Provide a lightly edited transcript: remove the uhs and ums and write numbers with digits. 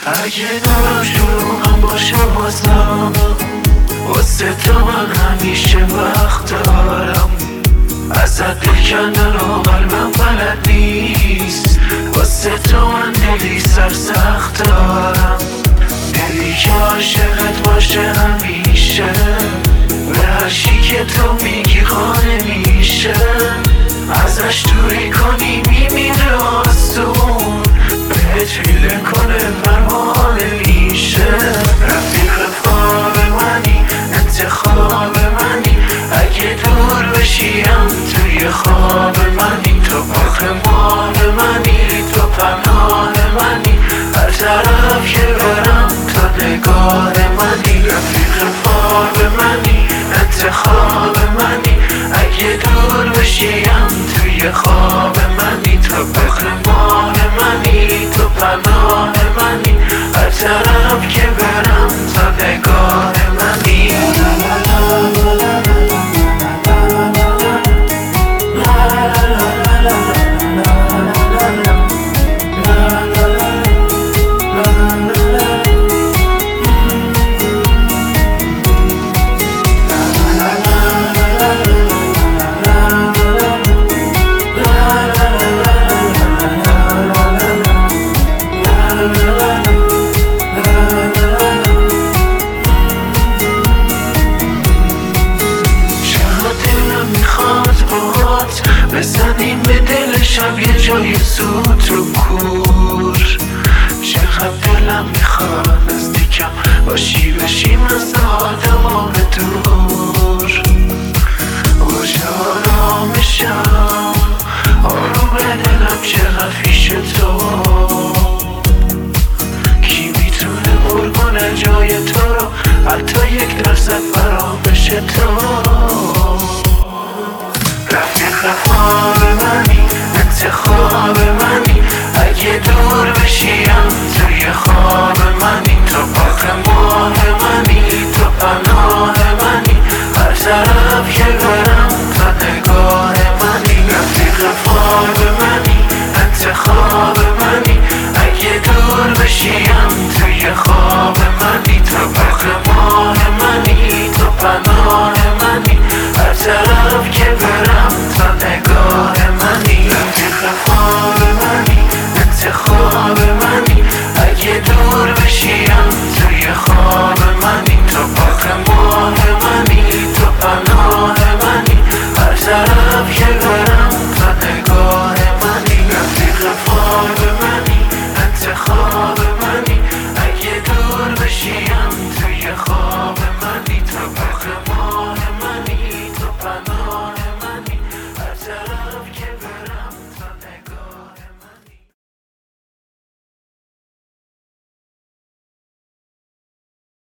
اگه دارم شروعم باشه بازم واسه تو من همیشه وقت دارم. ازت دل کندن و قلبم بلد نیست، واسه تو من دلی سرسخت دارم. دلی که عاشقت باشه همیشه، به هر چی که تو میگی خانه میشه. ازش دوری کنی میمیره آسون، بهت فیله کنه پروانه میشه. رفیق خواب منی، انتخاب منی، اگه دور بشیم توی خواب منی. تو پاکمان منی، تو پناه منی، هر طرف که برم تو نگاه منی. رفیق خواب منی، انتخاب منی، اگه دور بشیم توی خواب منی. تو پاکمان منی، تو پناه منی، هر طرف که برم تو نگاه منی. بزنیم به دل شب یه جای زود رو کور. چقدر دلم میخواد نزدیکم باشی، بشیم از آدم دور. کجا آرامشم آروم دلم، چقدر پیش تو. کی میتونه پر کنه جای تو رو، حتی 1% فرامش تو. رفیق خواب منی، انتخاب منی، اگه دور بشیم توی خواب منی. تو پاکمان منی، تو پناه منی، هر طرف که برم تو نگاه منی. رفیق خواب منی، انتخاب منی، اگه دور بشیم توی خواب منی. تو پاکمان منی، تو پناه منی، هر طرف که برم تو نگاه منی. رفیق خواب منی، انتخاب منی، اگه دور بشیم توی خواب منی. تو پاکمان منی، تو پناه منی، هر طرف که برم